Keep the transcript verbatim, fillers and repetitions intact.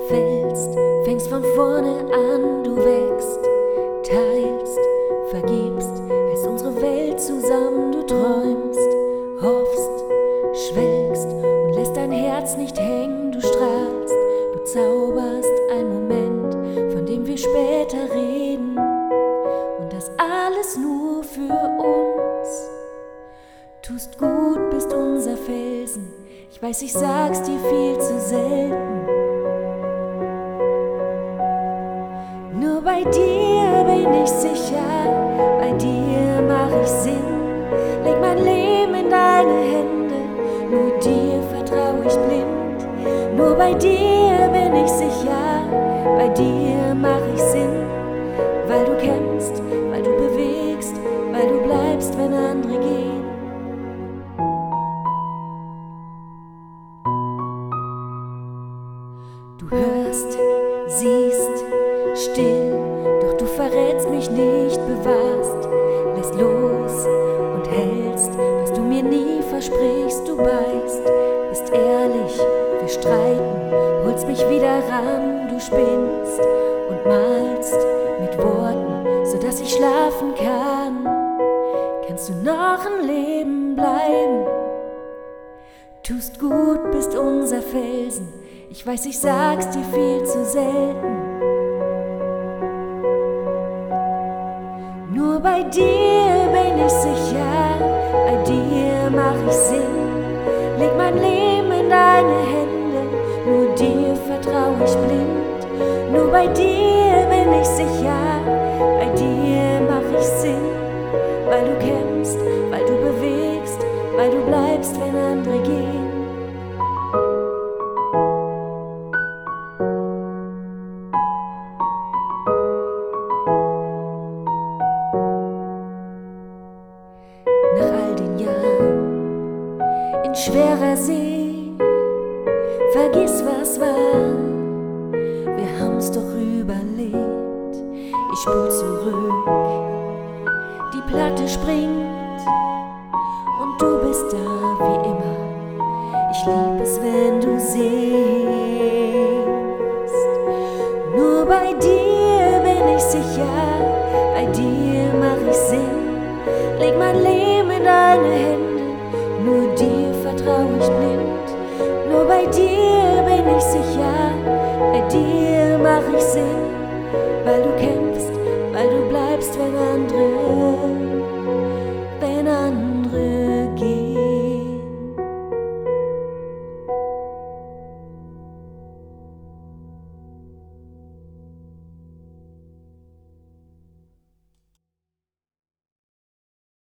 fällst, fängst von vorne an, du wächst, teilst, vergibst, hältst unsere Welt zusammen, du träumst, hoffst, schwelgst und lässt dein Herz nicht hängen, du strahlst, du zauberst einen Moment, von dem wir später reden, und das alles nur für uns. Tust gut, bist unser Felsen, ich weiß, ich sag's dir viel zu selten. Nur bei dir bin ich sicher, bei dir mach ich Sinn. Leg mein Leben in deine Hände, nur dir vertrau ich blind. Nur bei dir bin ich sicher, bei dir mach ich Sinn. Weil du kämpfst, weil du bewegst, weil du bleibst, wenn andere gehen. Du hörst, siehst, still, doch du verrätst mich nicht, bewahrst, lässt los und hältst, was du mir nie versprichst, du beißt, bist ehrlich, wir streiten, holst mich wieder ran, du spinnst und malst mit Worten, sodass ich schlafen kann. Kannst du noch ein Leben bleiben? Tust gut, bist unser Felsen, ich weiß, ich sag's dir viel zu selten. Nur bei dir bin ich sicher, bei dir mach ich Sinn. Leg mein Leben in deine Hände, nur dir vertrau ich blind. Nur bei dir bin ich sicher, bei dir mach ich Sinn. Weil du kämpfst, weil du bewegst, weil du bleibst, wenn andere gehen. Nach all den Jahren in schwerer See, vergiss, was war, wir haben's doch überlebt. Ich spul zurück, die Platte springt und du bist da wie immer. Ich lieb es, wenn du singst. Nur bei dir bin ich sicher, bei dir mach ich Sinn. Leg mein Leben in deine Hände, nur dir vertrau ich blind. Nur bei dir bin ich sicher, bei dir mach ich Sinn. Weil du kämpfst, weil du bleibst, wenn andere